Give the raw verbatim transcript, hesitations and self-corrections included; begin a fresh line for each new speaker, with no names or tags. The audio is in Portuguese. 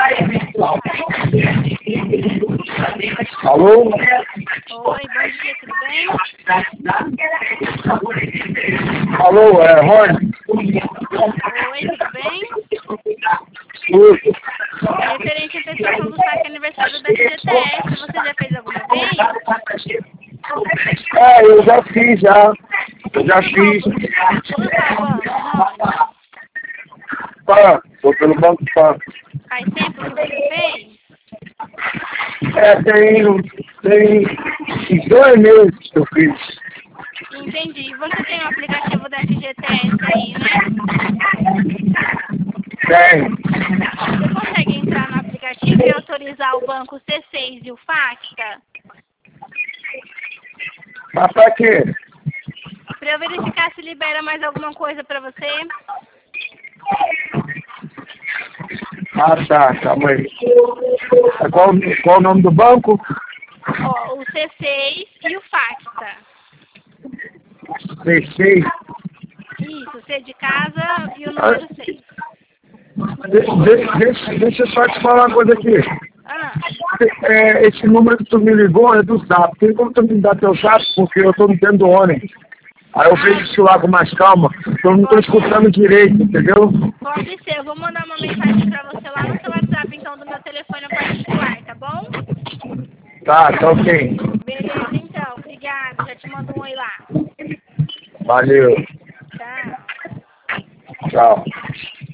Alô?
Oi, bom dia, tudo bem?
Alô, é Rony?
Oi, tudo bem?
Tudo.
Referente à efetuação do saque aniversário da F G T S, você já fez alguma vez?
É, eu já fiz, já. Eu já fiz.
Por qual banco, Rony?
Pã, foi pelo Banco Pã.
Faz tempo que você fez?
É, tem, tem uns dois meses que eu fiz.
Entendi. Você tem o aplicativo da F G T S aí, né?
Tem.
Você consegue entrar no aplicativo e autorizar o banco C seis e o Facta?
Mas pra quê?
Para eu verificar se libera mais alguma coisa para você.
Ah, tá, calma aí. É Qual, qual o nome do banco?
Ó, o C seis e o Facta.
Sei, sei.
Isso, C de casa e o número seis.
De, de, deixa, deixa eu só te falar uma coisa aqui.
Ah,
É, esse número que tu me ligou é do Zap. Tem como tu me dar teu Zap? Porque eu tô no tempo do ônibus. Aí eu vejo isso lá com mais calma. Eu não tô escutando direito, entendeu?
pode ser. Eu vou mandar uma mensagem para você lá no seu WhatsApp, então, do meu telefone particular, tá bom?
Tá, tá ok.
Beleza, então. Obrigada. Já te mando um oi lá.
Valeu.
Tchau.
Tchau.